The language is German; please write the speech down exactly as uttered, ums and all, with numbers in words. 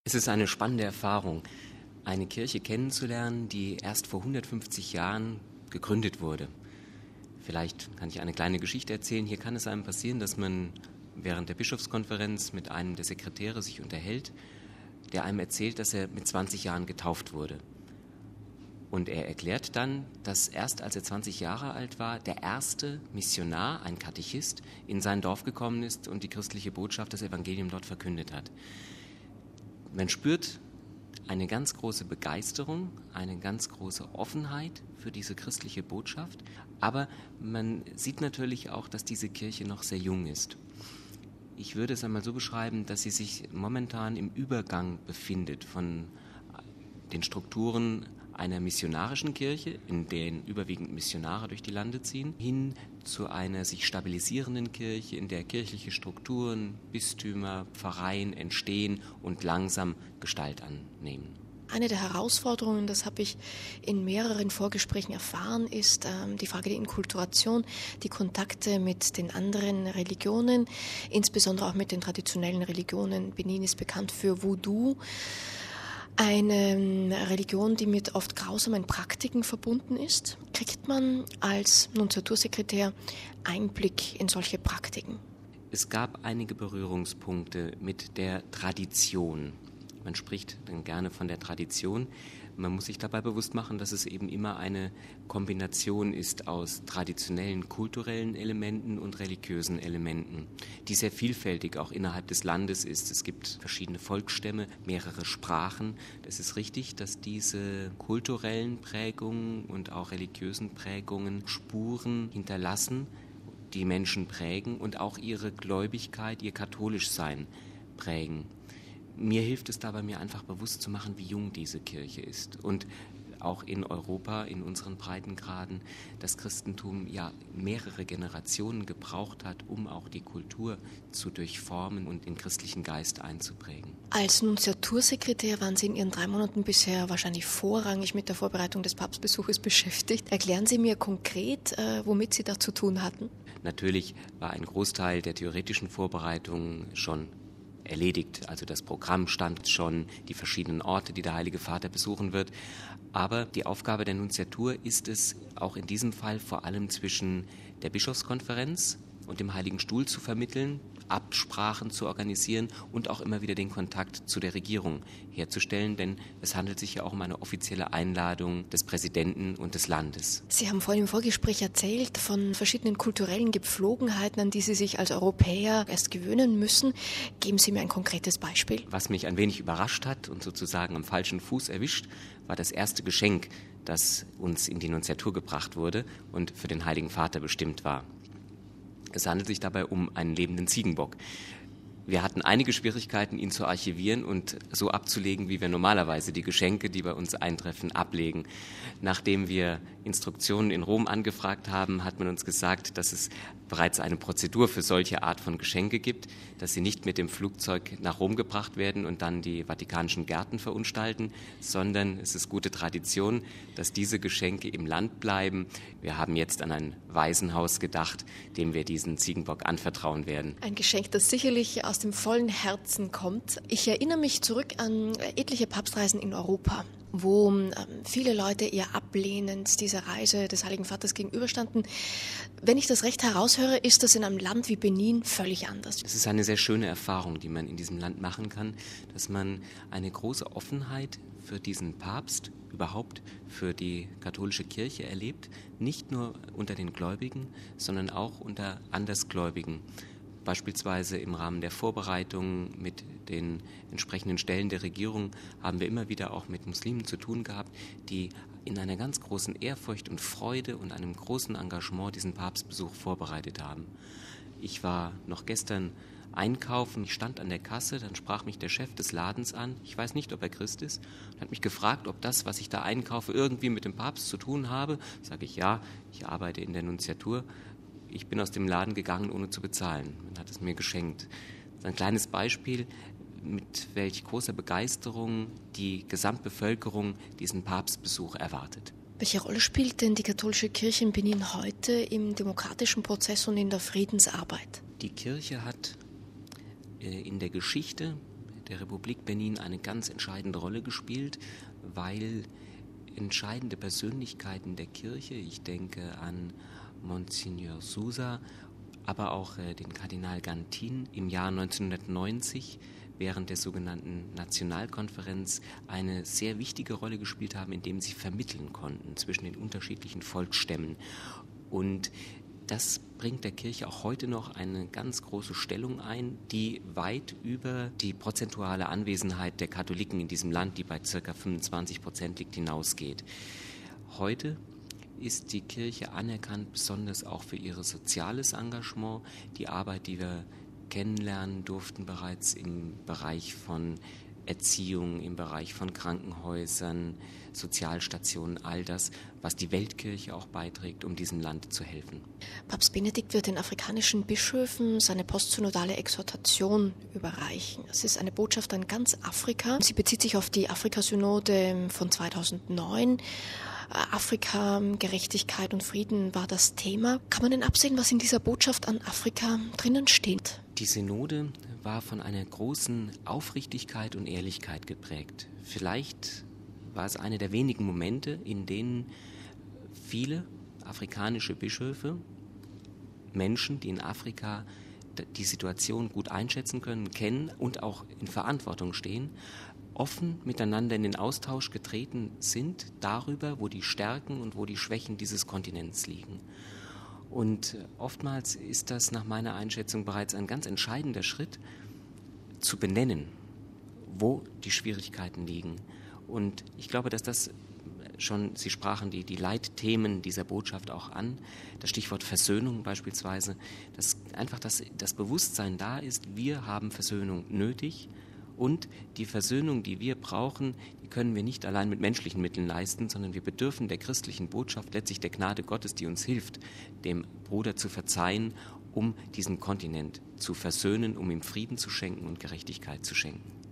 Es ist eine spannende Erfahrung, eine Kirche kennenzulernen, die erst vor hundertfünfzig Jahren gegründet wurde. Vielleicht kann ich eine kleine Geschichte erzählen. Hier kann es einem passieren, dass man während der Bischofskonferenz mit einem der Sekretäre sich unterhält, der einem erzählt, dass er mit zwanzig Jahren getauft wurde. Und er erklärt dann, dass erst als er zwanzig Jahre alt war, der erste Missionar, ein Katechist, in sein Dorf gekommen ist und die christliche Botschaft, das Evangelium dort verkündet hat. Man spürt eine ganz große Begeisterung, eine ganz große Offenheit für diese christliche Botschaft, aber man sieht natürlich auch, dass diese Kirche noch sehr jung ist. Ich würde es einmal so beschreiben, dass sie sich momentan im Übergang befindet von den Strukturen einer missionarischen Kirche, in denen überwiegend Missionare durch die Lande ziehen, hin zu einer sich stabilisierenden Kirche, in der kirchliche Strukturen, Bistümer, Pfarreien entstehen und langsam Gestalt annehmen. Eine der Herausforderungen, das habe ich in mehreren Vorgesprächen erfahren, ist ähm, die Frage der Inkulturation, die Kontakte mit den anderen Religionen, insbesondere auch mit den traditionellen Religionen. Benin ist bekannt für Voodoo, eine Religion, die mit oft grausamen Praktiken verbunden ist. Kriegt man als Nunziatursekretär Einblick in solche Praktiken? Es gab einige Berührungspunkte mit der Tradition. Man spricht dann gerne von der Tradition. Man muss sich dabei bewusst machen, dass es eben immer eine Kombination ist aus traditionellen kulturellen Elementen und religiösen Elementen, die sehr vielfältig auch innerhalb des Landes ist. Es gibt verschiedene Volksstämme, mehrere Sprachen. Es ist richtig, dass diese kulturellen Prägungen und auch religiösen Prägungen Spuren hinterlassen, die Menschen prägen und auch ihre Gläubigkeit, ihr Katholischsein prägen. Mir hilft es dabei, mir einfach bewusst zu machen, wie jung diese Kirche ist. Und auch in Europa, in unseren Breitengraden, das Christentum ja mehrere Generationen gebraucht hat, um auch die Kultur zu durchformen und den christlichen Geist einzuprägen. Als Nunziatursekretär waren Sie in Ihren drei Monaten bisher wahrscheinlich vorrangig mit der Vorbereitung des Papstbesuches beschäftigt. Erklären Sie mir konkret, äh, womit Sie da zu tun hatten? Natürlich war ein Großteil der theoretischen Vorbereitung schon erledigt. Also das Programm stand schon, die verschiedenen Orte, die der Heilige Vater besuchen wird. Aber die Aufgabe der Nunziatur ist es, auch in diesem Fall vor allem zwischen der Bischofskonferenz und dem Heiligen Stuhl zu vermitteln, Absprachen zu organisieren und auch immer wieder den Kontakt zu der Regierung herzustellen, denn es handelt sich ja auch um eine offizielle Einladung des Präsidenten und des Landes. Sie haben vorhin im Vorgespräch erzählt von verschiedenen kulturellen Gepflogenheiten, an die Sie sich als Europäer erst gewöhnen müssen. Geben Sie mir ein konkretes Beispiel. Was mich ein wenig überrascht hat und sozusagen am falschen Fuß erwischt, war das erste Geschenk, das uns in die Nunziatur gebracht wurde und für den Heiligen Vater bestimmt war. Es handelt sich dabei um einen lebenden Ziegenbock. Wir hatten einige Schwierigkeiten, ihn zu archivieren und so abzulegen, wie wir normalerweise die Geschenke, die bei uns eintreffen, ablegen. Nachdem wir Instruktionen in Rom angefragt haben, hat man uns gesagt, dass es bereits eine Prozedur für solche Art von Geschenke gibt, dass sie nicht mit dem Flugzeug nach Rom gebracht werden und dann die vatikanischen Gärten verunstalten, sondern es ist gute Tradition, dass diese Geschenke im Land bleiben. Wir haben jetzt an ein Waisenhaus gedacht, dem wir diesen Ziegenbock anvertrauen werden. Ein Geschenk, das sicherlich aus dem vollen Herzen kommt. Ich erinnere mich zurück an etliche Papstreisen in Europa, wo ähm, viele Leute eher ablehnend dieser Reise des Heiligen Vaters gegenüberstanden. Wenn ich das recht heraushöre, ist das in einem Land wie Benin völlig anders. Es ist eine sehr schöne Erfahrung, die man in diesem Land machen kann, dass man eine große Offenheit für diesen Papst, überhaupt für die katholische Kirche erlebt, nicht nur unter den Gläubigen, sondern auch unter Andersgläubigen. Beispielsweise im Rahmen der Vorbereitungen mit den entsprechenden Stellen der Regierung haben wir immer wieder auch mit Muslimen zu tun gehabt, die in einer ganz großen Ehrfurcht und Freude und einem großen Engagement diesen Papstbesuch vorbereitet haben. Ich war noch gestern einkaufen, ich stand an der Kasse, dann sprach mich der Chef des Ladens an, ich weiß nicht, ob er Christ ist, und hat mich gefragt, ob das, was ich da einkaufe, irgendwie mit dem Papst zu tun habe. Sage ich, ja, ich arbeite in der Nunziatur. Ich bin aus dem Laden gegangen, ohne zu bezahlen. Man hat es mir geschenkt. Das ist ein kleines Beispiel, mit welch großer Begeisterung die Gesamtbevölkerung diesen Papstbesuch erwartet. Welche Rolle spielt denn die katholische Kirche in Benin heute im demokratischen Prozess und in der Friedensarbeit? Die Kirche hat in der Geschichte der Republik Benin eine ganz entscheidende Rolle gespielt, weil entscheidende Persönlichkeiten der Kirche, ich denke an Monsignor Sousa, aber auch äh, den Kardinal Gantin im Jahr neunzehnhundertneunzig während der sogenannten Nationalkonferenz eine sehr wichtige Rolle gespielt haben, indem sie vermitteln konnten zwischen den unterschiedlichen Volksstämmen. Und das bringt der Kirche auch heute noch eine ganz große Stellung ein, die weit über die prozentuale Anwesenheit der Katholiken in diesem Land, die bei ca. fünfundzwanzig Prozent liegt, hinausgeht. Heute ist die Kirche anerkannt, besonders auch für ihr soziales Engagement, die Arbeit, die wir kennenlernen durften bereits im Bereich von Erziehung, im Bereich von Krankenhäusern, Sozialstationen, all das, was die Weltkirche auch beiträgt, um diesem Land zu helfen. Papst Benedikt wird den afrikanischen Bischöfen seine postsynodale Exhortation überreichen. Es ist eine Botschaft an ganz Afrika. Sie bezieht sich auf die Afrikasynode von zweitausendneun. Afrika, Gerechtigkeit und Frieden war das Thema. Kann man denn absehen, was in dieser Botschaft an Afrika drinnen steht? Die Synode war von einer großen Aufrichtigkeit und Ehrlichkeit geprägt. Vielleicht war es einer der wenigen Momente, in denen viele afrikanische Bischöfe, Menschen, die in Afrika die Situation gut einschätzen können, kennen und auch in Verantwortung stehen, offen miteinander in den Austausch getreten sind darüber, wo die Stärken und wo die Schwächen dieses Kontinents liegen. Und oftmals ist das nach meiner Einschätzung bereits ein ganz entscheidender Schritt, zu benennen, wo die Schwierigkeiten liegen. Und ich glaube, dass das schon, Sie sprachen die, die Leitthemen dieser Botschaft auch an, das Stichwort Versöhnung beispielsweise, dass einfach das, das Bewusstsein da ist, wir haben Versöhnung nötig. Und die Versöhnung, die wir brauchen, die können wir nicht allein mit menschlichen Mitteln leisten, sondern wir bedürfen der christlichen Botschaft, letztlich der Gnade Gottes, die uns hilft, dem Bruder zu verzeihen, um diesen Kontinent zu versöhnen, um ihm Frieden zu schenken und Gerechtigkeit zu schenken.